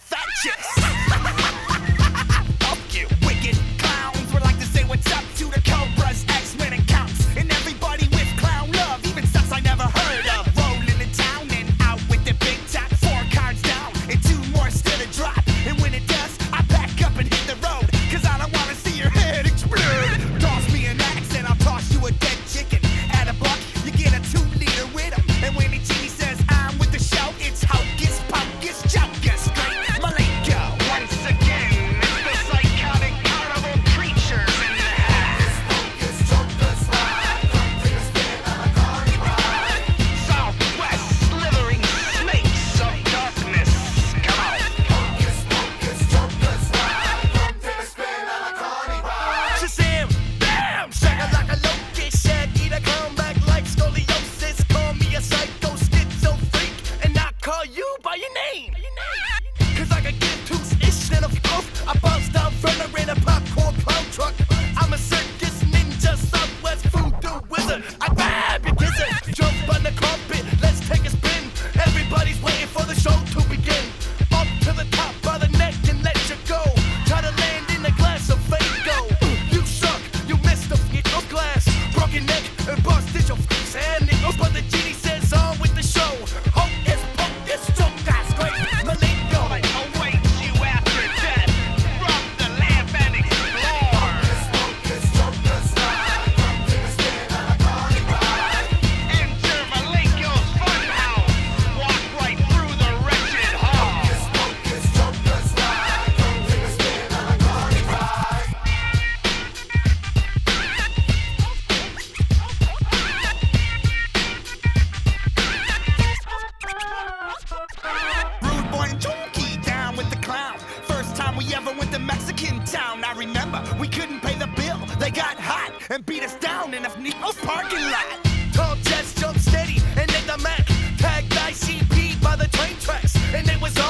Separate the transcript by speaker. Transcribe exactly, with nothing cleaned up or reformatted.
Speaker 1: fat chicks. Fuck you, wicked clowns. Would like to say what's up to the Cobras, X-Men and Counts, and everybody with clown love, even stuff I never heard of. Rolling in town and out with the big top, four cards down and two more still to drop. And when it does, I back up and hit the road, cause I don't wanna see your head explode. Toss me an axe and I'll toss you a dead chicken. At a buck, you get a two liter with him. And when the genie says I'm with the show, it's hocus pocus chocus. Great Malenko.
Speaker 2: Once again, it's the psychotic carnival creatures in the house.
Speaker 3: Hocus pocus ride, come take a spin on a carny ride.
Speaker 2: Southwest slithering snakes of darkness. Come on.
Speaker 3: Hocus pocus pocus ride, come take a spin on a carny ride.
Speaker 1: Shazam! Bam! Shaka like a locust, shaggy to come back like scoliosis. Call me a psycho schizo freak, and I call you by your name. Cause I can give two ish and a off. I bounce down runner in a popcorn clown truck. I'm a circus ninja, Southwest voodoo wizard. I grab your gizzard, jump on the carpet, let's take a spin. Everybody's waiting for the show to begin. Up to the top by the neck and let you go. Try to land in a glass of Faygo. You suck, you missed the f*** of glass. Broke your neck and busted your f*** and nickels. But the genie says on with the show. Hocus pocus, chocus, great Malenko.
Speaker 2: Awaits you after death. From the lamp and explore.
Speaker 3: Hocus pocus ride, come take a spin on a carny ride.
Speaker 2: Enter Malenko's funhouse. Walk right through the wretched hall.
Speaker 3: Hocus pocus pocus ride, come take a spin on a carny ride.
Speaker 1: Rude boy and Junkie down with the clown. First time we ever went to Mexican town. I remember we couldn't pay the bill. They got hot and beat us down in a Nico's parking lot. Tall jets jumped steady and they the Mac tagged I C P by the train tracks, and they was